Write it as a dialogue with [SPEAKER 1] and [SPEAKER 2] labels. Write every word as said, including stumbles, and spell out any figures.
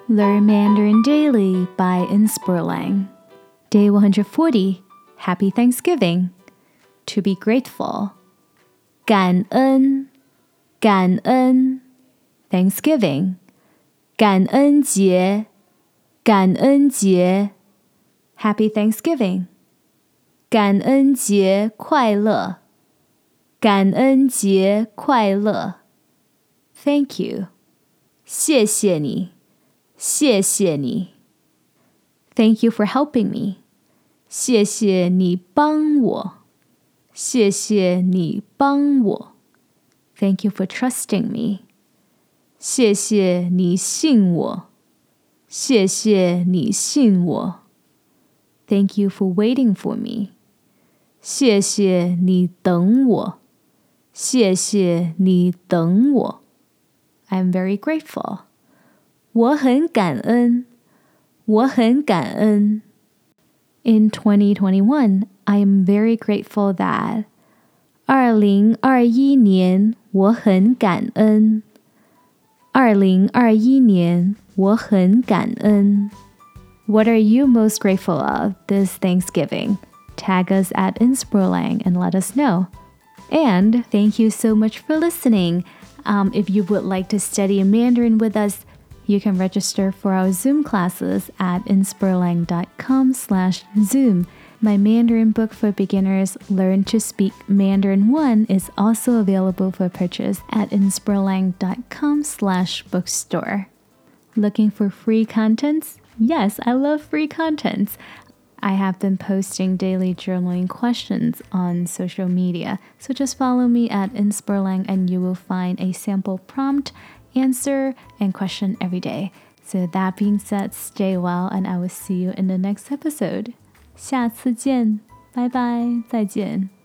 [SPEAKER 1] Learn Mandarin Daily by Inspirlang. Day one hundred forty. Happy Thanksgiving. To be grateful. 感恩感恩 Thanksgiving. 感恩节感恩节 Happy Thanksgiving. 感恩节快乐感恩节快乐 Thank you. 谢谢你谢谢你 Thank you for helping me. 谢谢你帮我谢谢你帮我 Thank you for trusting me. 谢谢你信我谢谢你信我 Thank you for waiting for me. 谢谢你等我谢谢你等我 I'm very grateful. 我很感恩我很感恩 In twenty twenty-one, I am very grateful that 二零二一年我很感恩二零二一年我很感恩 What are you most grateful of this Thanksgiving? Tag us at Inspirlang and let us know. And thank you so much for listening. Um, if you would like to study Mandarin with us, you can register for our Zoom classes at inspirlang.com slash Zoom. My Mandarin book for beginners, Learn to Speak Mandarin one, is also available for purchase at inspirlang.com slash bookstore. Looking for free contents? Yes, I love free contents. I have been posting daily journaling questions on social media, so just follow me at Inspirlang and you will find a sample prompt, answer, and question every day. So that being said, stay well and I will see you in the next episode. 下次见，拜拜，再见。